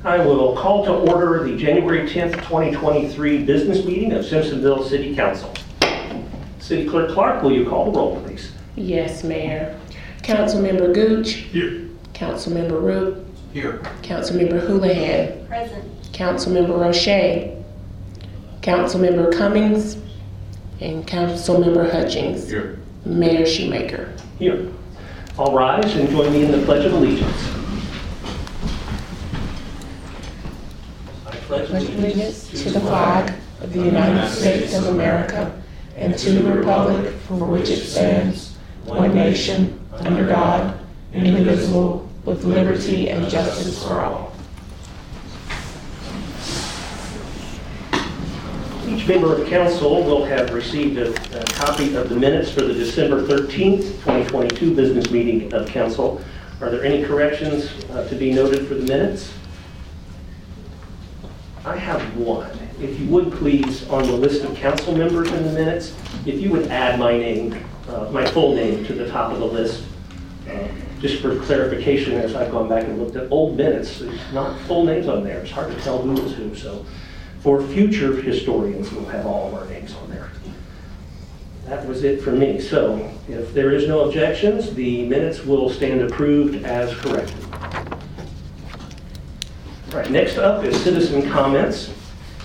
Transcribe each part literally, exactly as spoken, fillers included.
I will call to order the January tenth, twenty twenty-three business meeting of Simpsonville City Council. City Clerk Clark, will you call the roll, please? Yes, Mayor. Councilmember Gooch. Here. Councilmember Root. Here. Councilmember Houlihan. Present. Councilmember Roche. Councilmember Cummings. And Councilmember Hutchings. Here. Mayor Shoemaker. Here. All rise and join me in the Pledge of Allegiance. I pledge Pledge allegiance to the flag of the United States of America and to the republic for which it stands, one nation, under God, indivisible, with liberty and justice for all. Each member of council will have received a, a copy of the minutes for the December thirteenth, twenty twenty-two business meeting of council. Are there any corrections uh, to be noted for the minutes? I have one. If you would please, on the list of council members in the minutes, if you would add my name, uh, my full name to the top of the list, uh, just for clarification as I've gone back and looked at old minutes. There's not full names on there. It's hard to tell who is who. So for future historians, we'll have all of our names on there. That was it for me. So if there is no objections, the minutes will stand approved as corrected. All right, next up is citizen comments.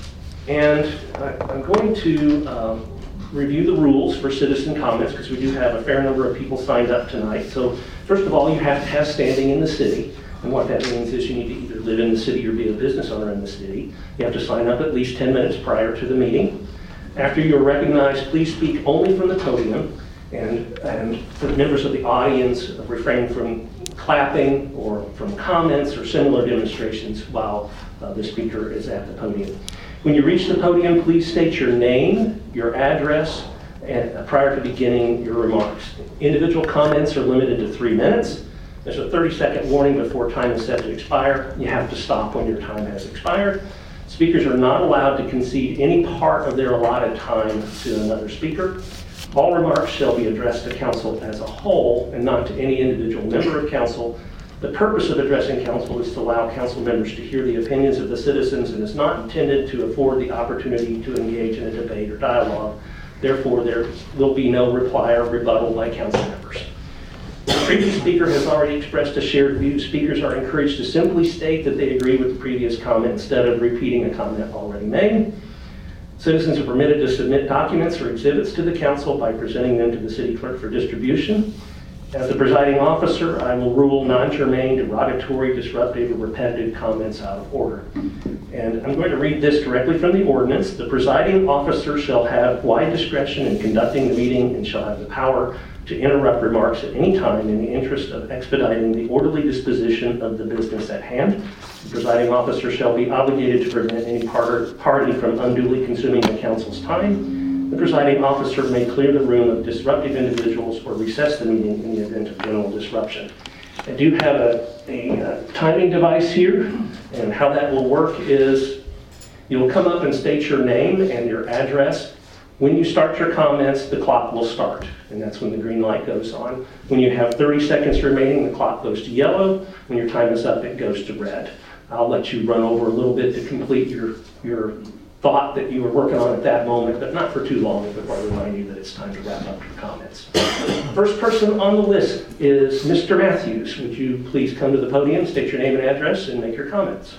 And I, I'm going to um, review the rules for citizen comments because we do have a fair number of people signed up tonight. So first of all, you have to have standing in the city. And what that means is you need to either live in the city or be a business owner in the city. You have to sign up at least ten minutes prior to the meeting. After you're recognized, please speak only from the podium. And, and for the members of the audience, refrain from clapping or from comments or similar demonstrations while uh, the speaker is at the podium. When you reach the podium, please state your name, your address, and uh, prior to beginning your remarks. Individual comments are limited to three minutes. There's a thirty second warning before time is set to expire. You have to stop when your time has expired. Speakers are not allowed to concede any part of their allotted time to another speaker. All remarks shall be addressed to council as a whole and not to any individual member of council. The purpose of addressing council is to allow council members to hear the opinions of the citizens and is not intended to afford the opportunity to engage in a debate or dialogue. Therefore, there will be no reply or rebuttal by council members. The previous speaker has already expressed a shared view. Speakers are encouraged to simply state that they agree with the previous comment instead of repeating a comment already made. Citizens are permitted to submit documents or exhibits to the council by presenting them to the city clerk for distribution. As the presiding officer, I will rule non-germane, derogatory, disruptive, or repetitive comments out of order. And I'm going to read this directly from the ordinance. The presiding officer shall have wide discretion in conducting the meeting and shall have the power to interrupt remarks at any time in the interest of expediting the orderly disposition of the business at hand. The presiding officer shall be obligated to prevent any party from unduly consuming the council's time. The presiding officer may clear the room of disruptive individuals or recess the meeting in the event of general disruption. I do have a, a, a timing device here, and how that will work is you'll come up and state your name and your address. When you start your comments, the clock will start, and that's when the green light goes on. When you have thirty seconds remaining, the clock goes to yellow. When your time is up, it goes to red. I'll let you run over a little bit to complete your, your thought that you were working on at that moment, but not for too long before I remind you that it's time to wrap up your comments. First person on the list is Mister Matthews. Would you please come to the podium, state your name and address, and make your comments?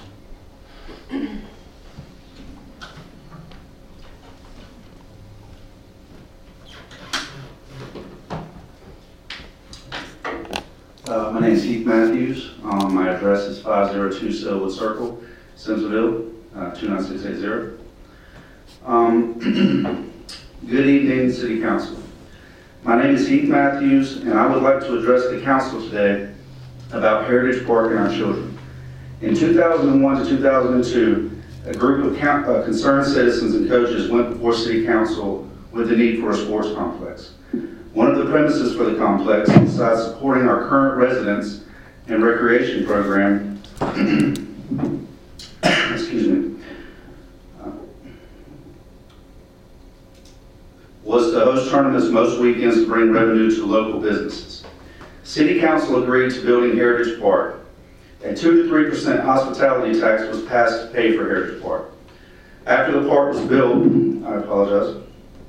Uh, my name is Heath Matthews. Um, my address is five oh two Silwood Circle, Simpsonville, uh, two nine six eight zero. Um, good evening, City Council. My name is Heath Matthews, and I would like to address the Council today about Heritage Park and our children. In two thousand one to two thousand two, a group of count, uh, concerned citizens and coaches went before City Council with the need for a sports complex. One of the premises for the complex, besides supporting our current residents and recreation program, excuse me, uh, was to host tournaments most weekends to bring revenue to local businesses. City Council agreed to building Heritage Park. A two to three percent hospitality tax was passed to pay for Heritage Park. After the park was built, I apologize.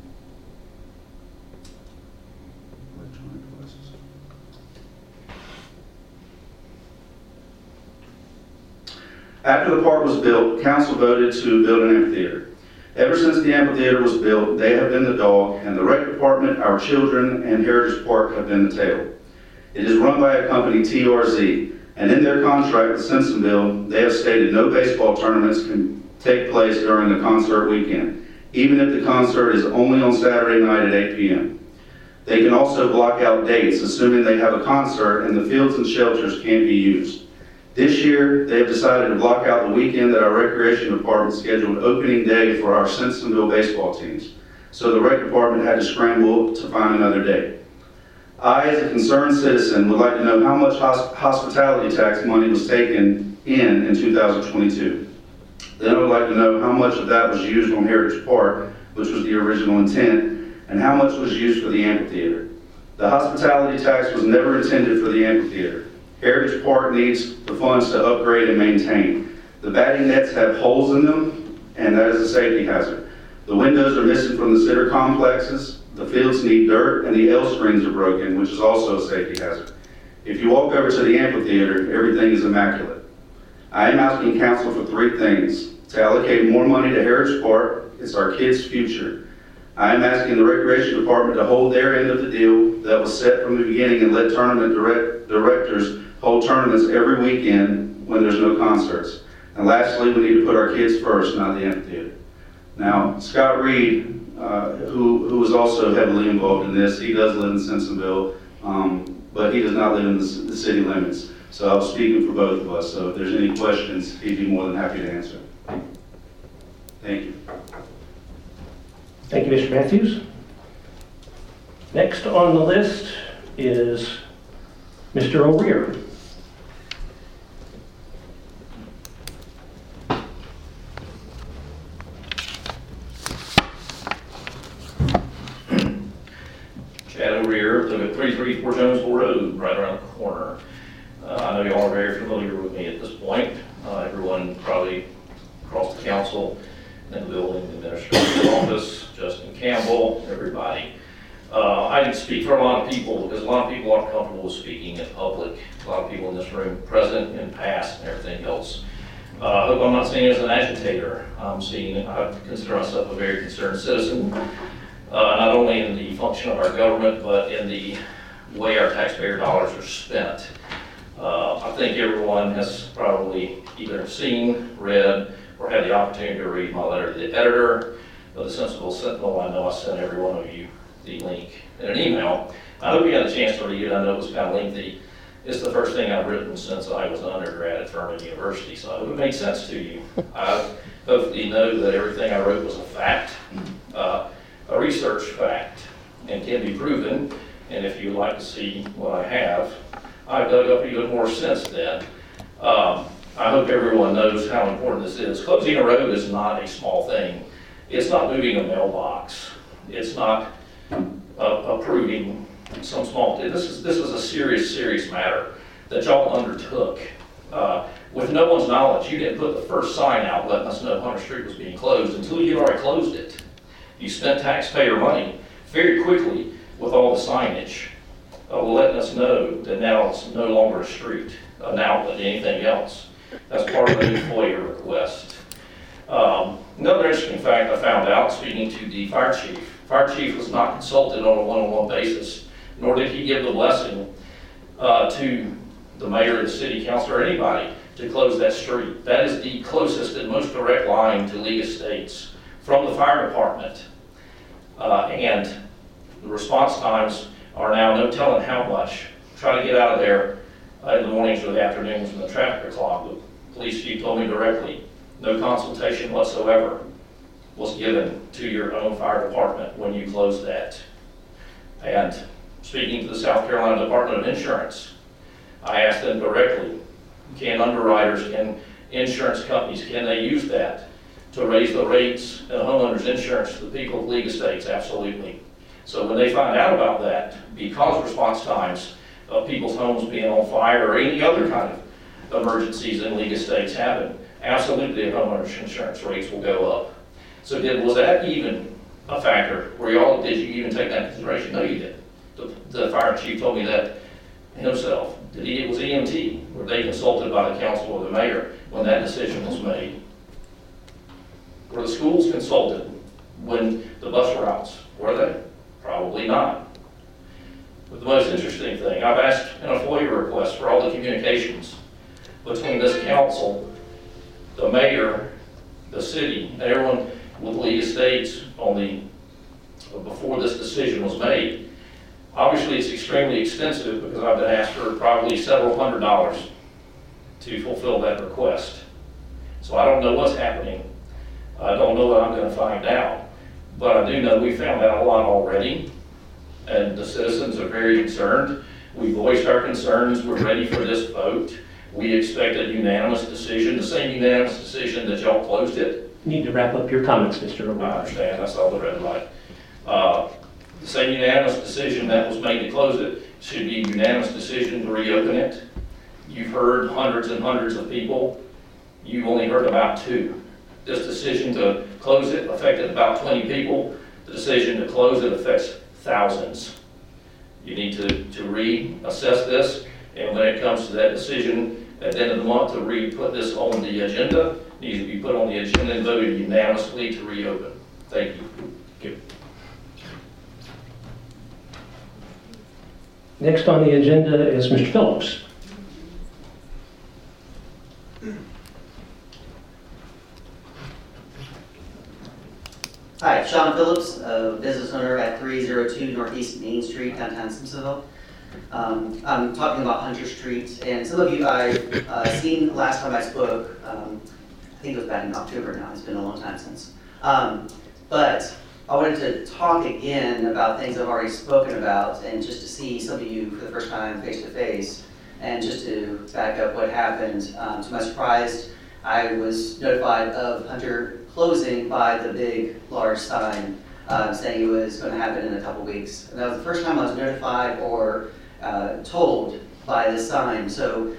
After the park was built, council voted to build an amphitheater. Ever since the amphitheater was built, they have been the dog, and the rec department, our children, and Heritage Park have been the tail. It is run by a company, T R Z, and in their contract with Simpsonville, they have stated no baseball tournaments can take place during the concert weekend, even if the concert is only on Saturday night at eight p m They can also block out dates, assuming they have a concert and the fields and shelters can't be used. This year, they have decided to block out the weekend that our recreation department scheduled opening day for our Simpsonville baseball teams. So the rec department had to scramble to find another day. I, as a concerned citizen, would like to know how much hosp hospitality tax money was taken in in two thousand twenty-two. Then I would like to know how much of that was used on Heritage Park, which was the original intent, and how much was used for the amphitheater. The hospitality tax was never intended for the amphitheater. Heritage Park needs the funds to upgrade and maintain. The batting nets have holes in them, and that is a safety hazard. The windows are missing from the sitter complexes, the fields need dirt, and the L screens are broken, which is also a safety hazard. If you walk over to the amphitheater, everything is immaculate. I am asking council for three things: to allocate more money to Heritage Park. It's our kids' future. I am asking the Recreation Department to hold their end of the deal that was set from the beginning and let tournament direct directors hold tournaments every weekend when there's no concerts. And lastly, we need to put our kids first, not the amphitheater. Now, Scott Reed, uh, who, who was also heavily involved in this, he does live in Simpsonville, um, but he does not live in the, the city limits. So I was speaking for both of us, so if there's any questions, he'd be more than happy to answer. Thank you. Thank you, Mister Matthews. Next on the list is Mister O'Rear. Chad O'Rear, live at three thirty-four Jonesville Road, right around the corner. Uh, I know you all are very familiar with me at this point. Uh, everyone probably across the council, in the building, the administrative office, Justin Campbell, everybody. Uh, I can speak for a lot of people because a lot of people aren't comfortable with speaking in public. A lot of people in this room, present and past and everything else. Uh, I hope I'm not seen as an agitator. I'm seen, I consider myself a very concerned citizen, uh, not only in the function of our government, but in the way our taxpayer dollars are spent. Uh, I think everyone has probably either seen, read, or had the opportunity to read my letter to the editor of the Simpsonville Sentinel. I know I sent every one of you the link in an email. I hope you had a chance to read it. I know it was kind of lengthy. It's the first thing I've written since I was an undergrad at Furman University, so I hope it made sense to you. I hope you know that everything I wrote was a fact, uh, a research fact, and can be proven. And if you'd like to see what I have, I've dug up even more since then. Um, I hope everyone knows how important this is. Closing a road is not a small thing. It's not moving a mailbox. It's not uh, approving some small thing. This is, this is a serious, serious matter that y'all undertook. Uh, with no one's knowledge, you didn't put the first sign out letting us know Hunter Street was being closed until you'd already closed it. You spent taxpayer money very quickly with all the signage, uh, letting us know that now it's no longer a street, an outlet, anything else. That's part of the new FOIA request. Um, another interesting fact I found out, speaking to the fire chief, fire chief was not consulted on a one-on-one basis, nor did he give the blessing uh, to the mayor, the city council, or anybody to close that street. That is the closest and most direct line to League Estates from the fire department. Uh, and the response times are now no telling how much. Try to get out of there uh, in the mornings or the afternoons when the traffic are clogged. The police chief told me directly, no consultation whatsoever was given to your own fire department when you closed that. And speaking to the South Carolina Department of Insurance, I asked them directly, can underwriters and insurance companies, can they use that to raise the rates and homeowners insurance to the people of League Estates? Absolutely. So when they find out about that, because response times of people's homes being on fire or any other kind of emergencies in League Estates happen, absolutely homeowners insurance rates will go up. So did, was that even a factor? Were y'all, did you even take that into consideration? No, you didn't. The, the fire chief told me that himself. Did he, it was E M T. Were they consulted by the council or the mayor when that decision was made? Were the schools consulted when the bus routes, were they? Probably not. But the most interesting thing, I've asked in a FOIA request for all the communications between this council, the mayor, the city, and everyone with League Estates on the, before this decision was made. Obviously, it's extremely extensive because I've been asked for probably several hundred dollars to fulfill that request. So I don't know what's happening. I don't know what I'm going to find out. But I do know we found out a lot already, and the citizens are very concerned. We voiced our concerns. We're ready for this vote. We expect a unanimous decision, the same unanimous decision that y'all closed it. You need to wrap up your comments, Mister I O'Brien. understand, I saw the red light. Uh, The same unanimous decision that was made to close it should be a unanimous decision to reopen it. You've heard hundreds and hundreds of people. You've only heard about two. This decision to close it affected about twenty people. The decision to close it affects thousands. You need to, to reassess this, and when it comes to that decision at the end of the month to re-put this on the agenda, it needs to be put on the agenda and voted unanimously to reopen. Thank you. Thank you. Next on the agenda is Mister Phillips. Hi, Sean Phillips, a business owner at three oh two Northeast Main Street, downtown Simpsonville. Um, I'm talking about Hunter Street, and some of you I've uh, seen last time I spoke. Um, I think it was back in October now. It's been a long time since. Um, but I wanted to talk again about things I've already spoken about, and just to see some of you for the first time face to face, and just to back up what happened. Um, to my surprise, I was notified of Hunter closing by the big, large sign uh, saying it was going to happen in a couple weeks. And that was the first time I was notified or uh, told by this sign. So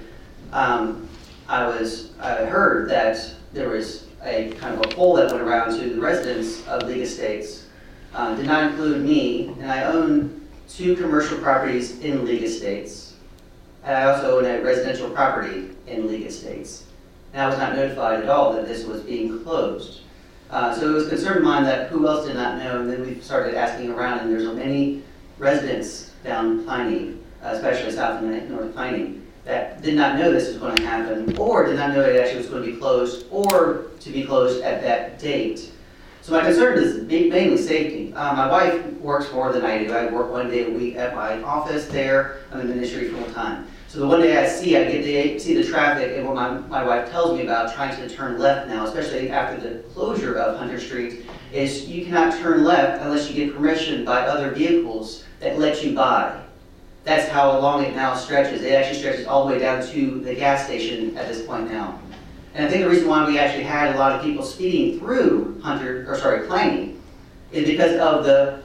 um, I was, I heard that there was a kind of a poll that went around to the residents of League Estates. Uh, did not include me, and I own two commercial properties in League Estates. And I also own a residential property in League Estates. And I was not notified at all that this was being closed. Uh, so it was a concern of mine that who else did not know, and then we started asking around, and there's many residents down Piney, uh, especially south and north Piney, that did not know this was going to happen, or did not know it actually was going to be closed, or to be closed at that date. So my concern is mainly safety. Uh, my wife works more than I do. I work one day a week at my office there. I'm in the ministry full time. So the one day I see, I get to see the traffic, and what my, my wife tells me about trying to turn left now, especially after the closure of Hunter Street, is you cannot turn left unless you get permission by other vehicles that let you by. That's how long it now stretches. It actually stretches all the way down to the gas station at this point now. And I think the reason why we actually had a lot of people speeding through Hunter, or sorry, Piney, is because of the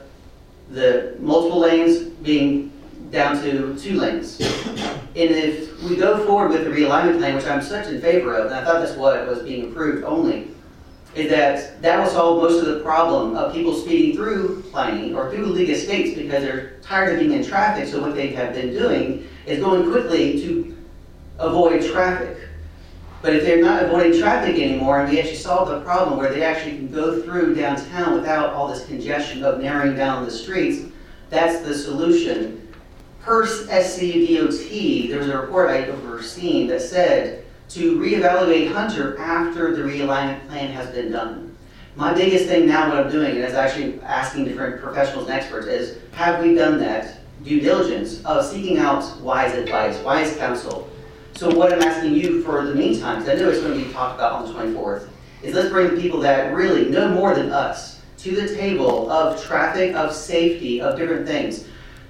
the multiple lanes being down to two lanes. And if we go forward with the realignment plan, which I'm such in favor of, and I thought that's what was being approved only, is that that will solve most of the problem of people speeding through Piney or through League Estates because they're tired of being in traffic. So what they have been doing is going quickly to avoid traffic. But if they're not avoiding traffic anymore, and we actually solve the problem where they actually can go through downtown without all this congestion of narrowing down the streets, that's the solution. Per S C D O T, there was a report I overseen that said to reevaluate Hunter after the realignment plan has been done. My biggest thing now, what I'm doing, and is actually asking different professionals and experts, is have we done that due diligence of seeking out wise advice, wise counsel? So what I'm asking you for the meantime, because I know it's going to be talked about on the twenty-fourth, is let's bring the people that really know more than us to the table of traffic, of safety, of different things.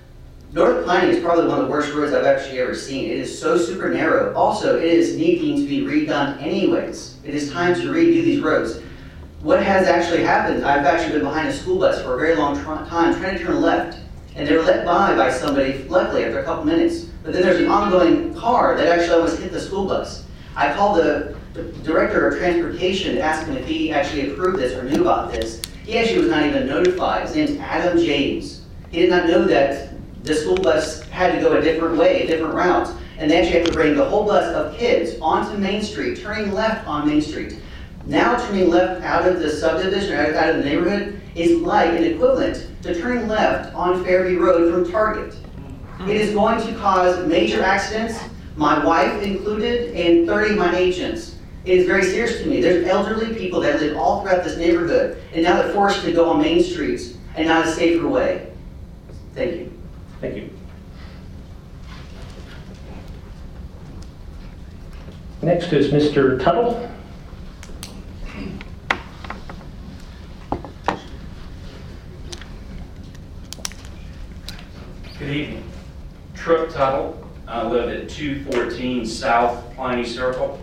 North Piney is probably one of the worst roads I've actually ever seen. It is so super narrow. Also, it is needing to be redone anyways. It is time to redo these roads. What has actually happened, I've actually been behind a school bus for a very long time trying to turn left, and they're let by by somebody, luckily, after a couple minutes. But then there's an ongoing car that actually almost hit the school bus. I called the, the director of transportation to ask him if he actually approved this or knew about this. He actually was not even notified. His name's Adam James. He did not know that the school bus had to go a different way, a different route. And they actually have to bring the whole bus of kids onto Main Street, turning left on Main Street. Now turning left out of the subdivision, or out of the neighborhood, is like an equivalent to turning left on Fairview Road from Target. It is going to cause major accidents, my wife included, and thirty of my agents. It is very serious to me. There's elderly people that live all throughout this neighborhood, and now they're forced to go on main streets and not a safer way. Thank you. Thank you. Next is Mister Tuttle. Good evening. Trip Tuttle. I live at two fourteen South Pliny Circle.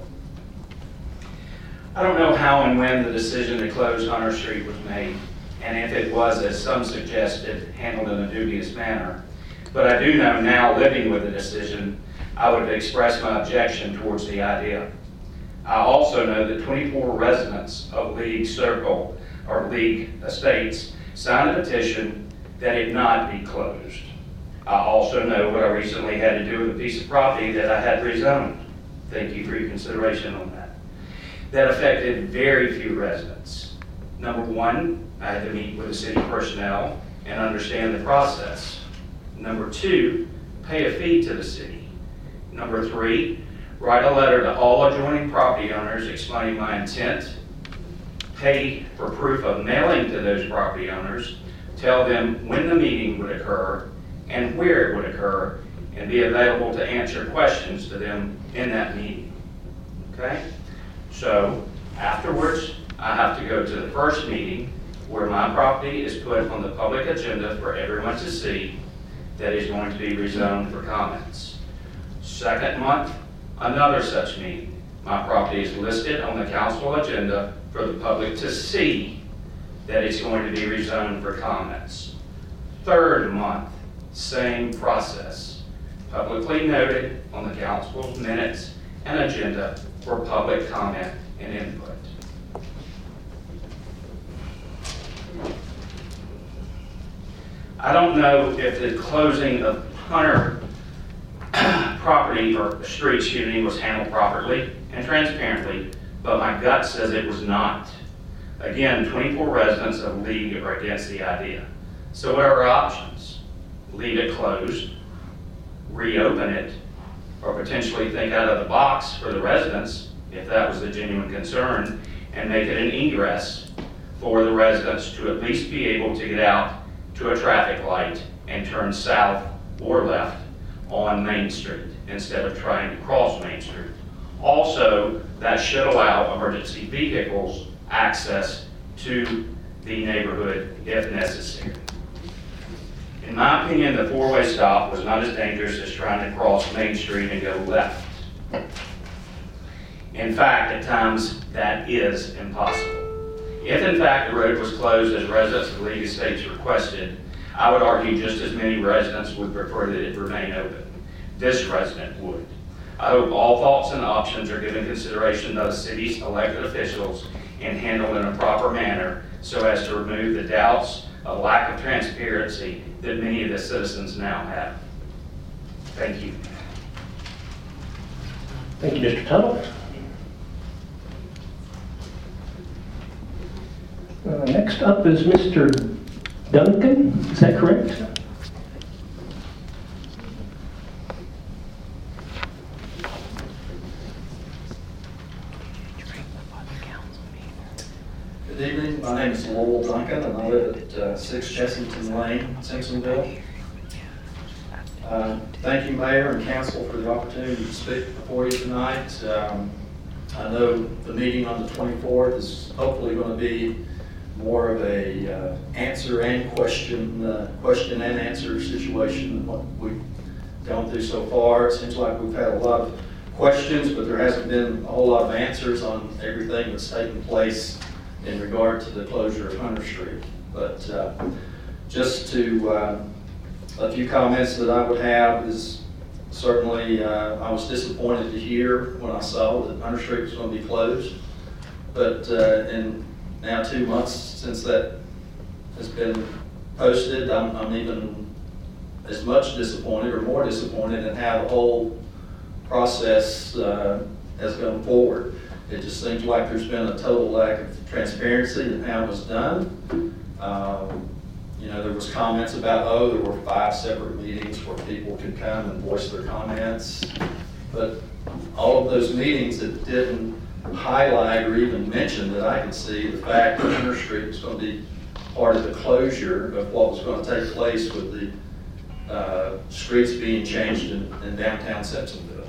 I don't know how and when the decision to close Hunter Street was made, and if it was, as some suggested, handled in a dubious manner. But I do know now, living with the decision, I would have expressed my objection towards the idea. I also know that twenty-four residents of League Circle, or League Estates, signed a petition that it not be closed. I also know what I recently had to do with a piece of property that I had rezoned. Thank you for your consideration on that. That affected very few residents. Number one, I had to meet with the city personnel and understand the process. Number two, pay a fee to the city. Number three, write a letter to all adjoining property owners explaining my intent, pay for proof of mailing to those property owners, tell them when the meeting would occur and where it would occur, and be available to answer questions to them in that meeting. Okay? So afterwards, I have to go to the first meeting where my property is put on the public agenda for everyone to see that is going to be rezoned for comments. Second month, another such meeting. My property is listed on the council agenda for the public to see that it's going to be rezoned for comments. Third month, same process. Publicly noted on the council's minutes and agenda for public comment and input. I don't know if the closing of Hunter property or street shooting was handled properly and transparently, but my gut says it was not. Again, twenty-four residents of League are against the idea. So what are our options? Leave it closed, reopen it, or potentially think out of the box for the residents, if that was the genuine concern, and make it an egress for the residents to at least be able to get out to a traffic light and turn south or left on Main Street instead of trying to cross Main Street. Also, that should allow emergency vehicles access to the neighborhood if necessary. In my opinion, the four-way stop was not as dangerous as trying to cross Main Street and go left. In fact, at times, that is impossible. If in fact the road was closed as residents of League Estates requested, I would argue just as many residents would prefer that it remain open. This resident would. I hope all thoughts and options are given consideration by the city's elected officials and handled in a proper manner so as to remove the doubts, a lack of transparency that many of the citizens now have. Thank you. Thank you, Mister Tuttle. Uh, next up is Mister Duncan. Is that correct? Good evening. My name is Lowell Duncan, and I live at uh, six Chessington Lane, Simpsonville. Uh, thank you, Mayor and Council, for the opportunity to speak before you tonight. Um, I know the meeting on the twenty-fourth is hopefully going to be more of a uh, answer and question, uh, question and answer situation than what we've gone through so far. It seems like we've had a lot of questions, but there hasn't been a whole lot of answers on everything that's taken place in regard to the closure of Hunter Street. But uh, just to, uh, a few comments that I would have is certainly, uh, I was disappointed to hear when I saw that Hunter Street was going to be closed. But uh, in now two months since that has been posted, I'm, I'm even as much disappointed or more disappointed in how the whole process uh, has gone forward. It just seems like there's been a total lack of transparency in how it was done. Um, you know, there was comments about, oh, there were five separate meetings where people could come and voice their comments. But all of those meetings that didn't highlight or even mention that I could see the fact that Hunter Street was going to be part of the closure of what was going to take place with the uh, streets being changed in, in downtown Simpsonville.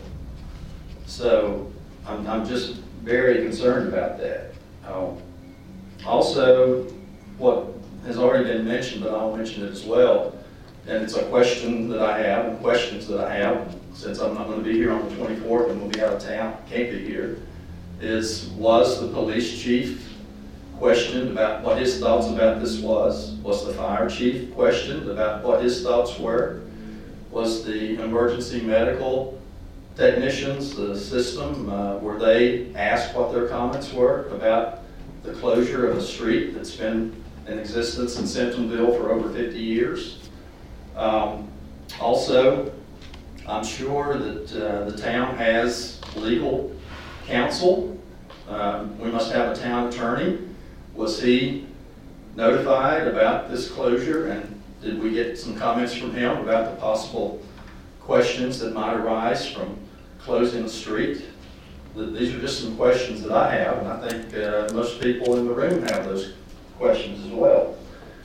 So I'm, I'm just very concerned about that. Um, also, what has already been mentioned, but I'll mention it as well, and it's a question that I have, and questions that I have, since I'm not going to be here on the twenty-fourth and we'll be out of town, can't be here, is was the police chief questioned about what his thoughts about this was? Was the fire chief questioned about what his thoughts were? Was the emergency medical technicians, the system, uh, were they asked what their comments were about the closure of a street that's been in existence in Simpsonville for over fifty years? Um, also, I'm sure that uh, the town has legal counsel. Um, we must have a town attorney. Was he notified about this closure, and did we get some comments from him about the possible questions that might arise from closing the street? These are just some questions that I have, and I think uh, most people in the room have those questions as well.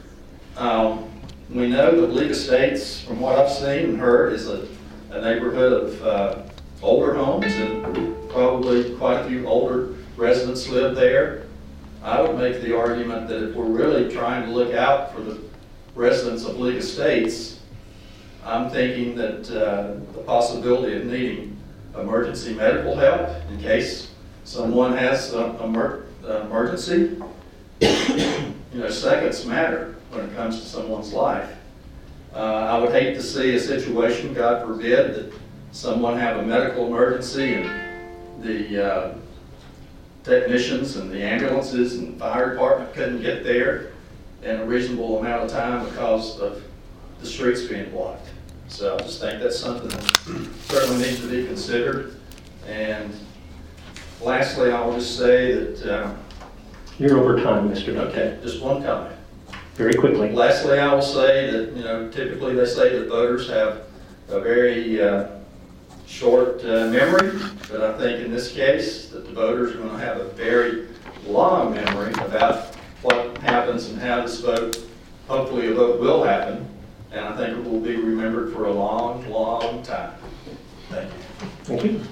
Um, we know that League Estates, from what I've seen and heard, is a, a neighborhood of uh, older homes, and probably quite a few older residents live there. I would make the argument that if we're really trying to look out for the residents of League Estates, I'm thinking that uh, the possibility of needing emergency medical help in case someone has an emer emergency, you know, seconds matter when it comes to someone's life. Uh, I would hate to see a situation, God forbid, that someone have a medical emergency and the uh, technicians and the ambulances and fire department couldn't get there in a reasonable amount of time because of the streets being blocked. So I just think that's something that certainly needs to be considered. And lastly, I will just say that... Uh, You're over time, Mister Duncan. Okay, just one comment. Very quickly. Lastly, I will say that, you know, typically they say that voters have a very uh, short uh, memory, but I think in this case that the voters are going to have a very long memory about what happens and how this vote, hopefully a vote will happen, and I think it will be remembered for a long, long time. Thank you. Thank you.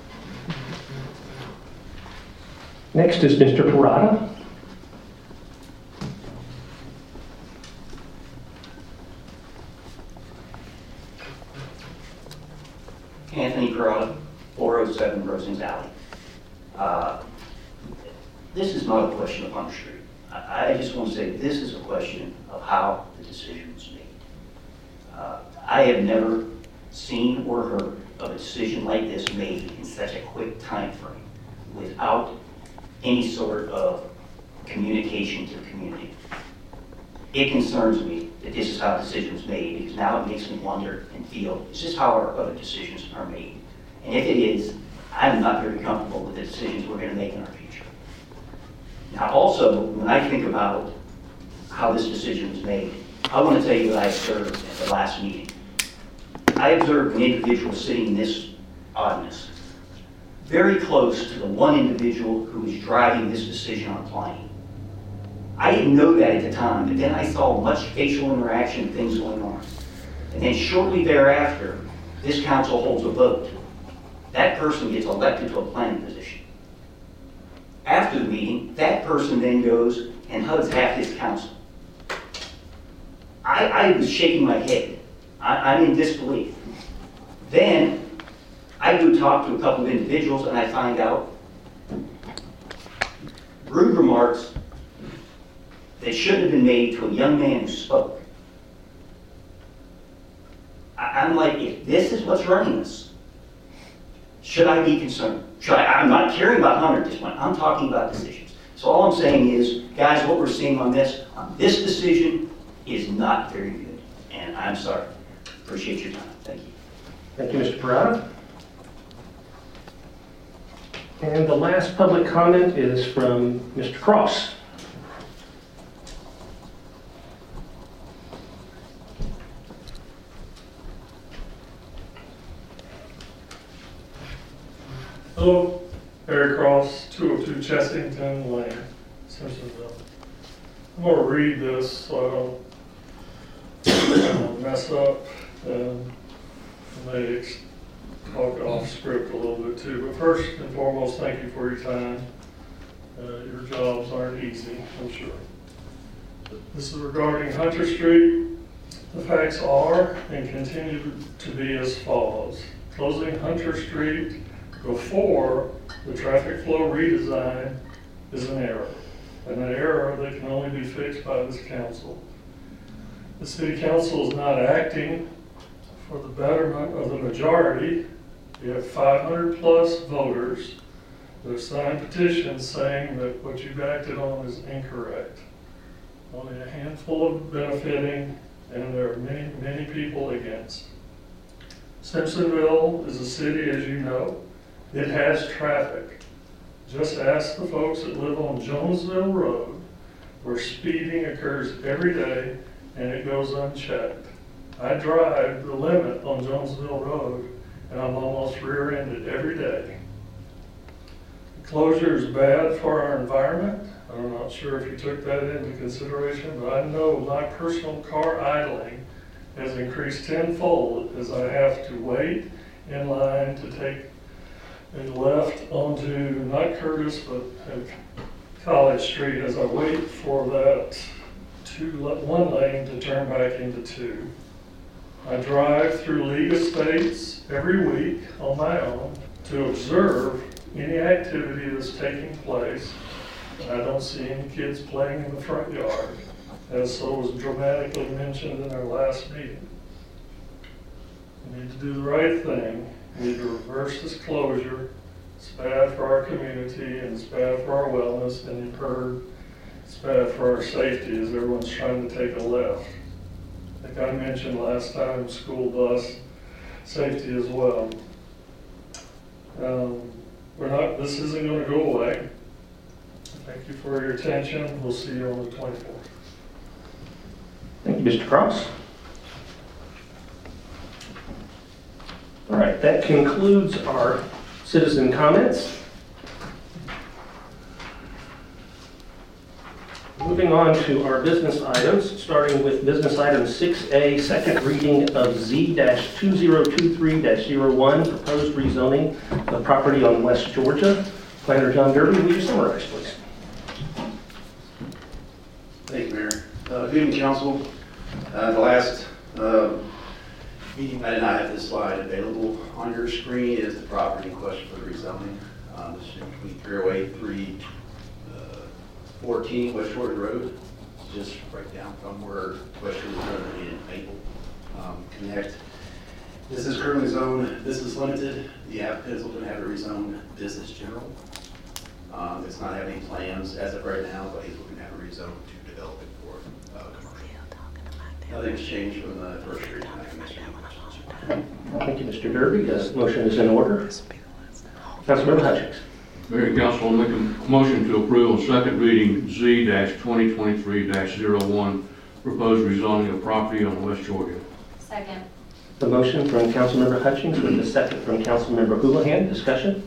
Next is Mister Parada. Anthony Parada, four oh seven Rosings Alley. Uh, this is not a question of Hunter Street. I, I just want to say this is a question of how the decision was made. Uh, I have never seen or heard of a decision like this made in such a quick time frame without any sort of communication to the community. It concerns me that this is how the decision was made, because now it makes me wonder and feel, is this how our other decisions are made? And if it is, I'm not very comfortable with the decisions we're going to make in our future. Now also, when I think about how this decision was made, I want to tell you what I observed at the last meeting. I observed an individual sitting in this audience, very close to the one individual who was driving this decision on Pliny. I didn't know that at the time, but then I saw much facial interaction and things going on. And then shortly thereafter, this council holds a vote. That person gets elected to a planning position. After the meeting, that person then goes and hugs half his council. I, I was shaking my head. I, I'm in disbelief. Then I go talk to a couple of individuals and I find out rude remarks that should have been made to a young man who spoke. I, I, I'm like, if this is what's running us, should I be concerned? Should I, I'm not caring about Hunter at this point, I'm talking about decisions. So all I'm saying is, guys, what we're seeing on this, on this decision is not very good. And I'm sorry. Appreciate your time. Thank you. Thank you, Mister Parada. And the last public comment is from Mister Cross. Hello, Barry Cross, two oh two Chessington Lane, Simpsonville. I'm going to read this so I don't mess up and may talk off script a little bit too. But first and foremost, thank you for your time. Uh, your jobs aren't easy, I'm sure. This is regarding Hunter Street. The facts are and continue to be as follows. Closing Hunter Street before the traffic flow redesign is an error, and an error that can only be fixed by this council. The city council is not acting for the betterment of the majority. You have five hundred plus voters that have signed petitions saying that what you've acted on is incorrect. Only a handful of benefiting, and there are many, many people against. Simpsonville is a city, as you know. It has traffic. Just ask the folks that live on Jonesville Road, where speeding occurs every day and it goes unchecked. I drive the limit on Jonesville Road and I'm almost rear-ended every day. The closure is bad for our environment. I'm not sure if you took that into consideration, but I know my personal car idling has increased tenfold as I have to wait in line to take a left onto, not Curtis, but College Street as I wait for that two, one lane to turn back into two. I drive through League Estates every week on my own to observe any activity that's taking place. I don't see any kids playing in the front yard, as so was dramatically mentioned in our last meeting. We need to do the right thing. We need to reverse this closure. It's bad for our community and it's bad for our wellness, and you've heard it's bad for our safety as everyone's trying to take a left. Like I mentioned last time, school bus safety as well. Um, we're not, this isn't going to go away. Thank you for your attention. We'll see you on the twenty-fourth. Thank you, Mister Cross. All right, that concludes our citizen comments. Moving on to our business items, starting with business item six A, second reading of Z two zero two three dash zero one, proposed rezoning of property on West Georgia. Planner John Derby, will you summarize, please? Thank you, Mayor. Uh, Good evening, Council. Uh, the last uh, meeting, I did not have this slide available. On your screen is the property in question for the rezoning. Um, this should be three oh eight, three fourteen West Georgia Road, just right down from where West Georgia Road and Maple um, connect. This is currently zoned business limited. The applicant is looking to have it rezoned business general. Um, it's not having plans as of right now, but he's looking to have it rezoned to develop it for uh, commercial. Nothing's changed from the first reading. Thank you, Mister Derby. The motion is in order. Councilmember Hutchings. Mayor and Council, I'll make a motion to approve on second reading Z twenty twenty-three dash zero one, proposed rezoning of property on West Georgia. Second. The motion from Councilmember Hutchings with the second from Councilmember Houlihan. Discussion?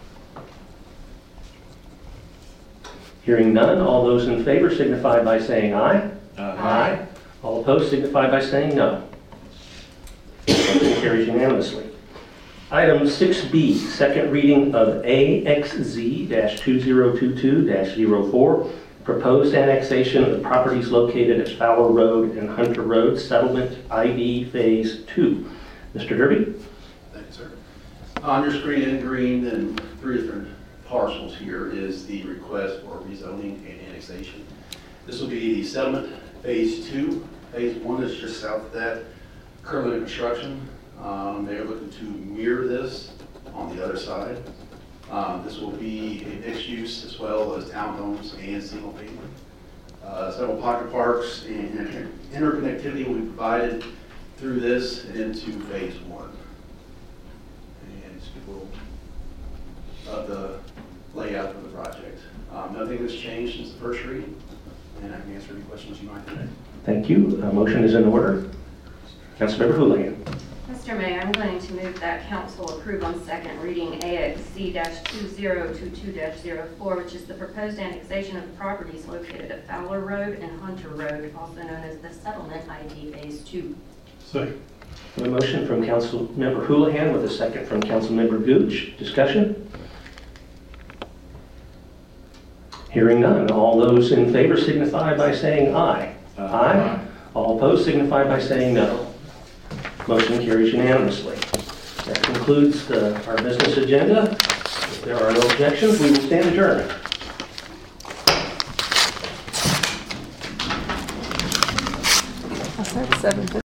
Hearing none, all those in favor signify by saying aye. Aye. Aye. All opposed signify by saying no. Motion carries unanimously. Item six B, second reading of A X Z two zero two two dash zero four, proposed annexation of properties located at Fowler Road and Hunter Road, settlement I D Phase two. Mister Derby? Thank you, sir. On your screen in green, and three different parcels here is the request for rezoning and annexation. This will be the settlement phase two. Phase one is just south of that. currently in construction. Um, They are looking to mirror this on the other side. Um, This will be a mixed use as well as townhomes and single family. Uh, Several pocket parks and inter- interconnectivity will be provided through this and into phase one. And just a little of the layout of the project. Um, Nothing has changed since the first reading, and I can answer any questions you might have. Thank you. A motion is in order. Councilmember Houlihan. Mister Mayor, I'm going to move that council approve on second reading A X Z two zero two two dash zero four, which is the proposed annexation of the properties located at Fowler Road and Hunter Road, also known as the Settlement I D Phase two. Second. A motion from Councilmember Houlihan with a second from Councilmember Gooch. Discussion? Hearing none. All those in favor signify by saying aye. Aye. Aye. All opposed signify by saying no. Motion carries unanimously. That concludes the, our business agenda. If there are no objections, we will stand adjourned. I said seven fifty.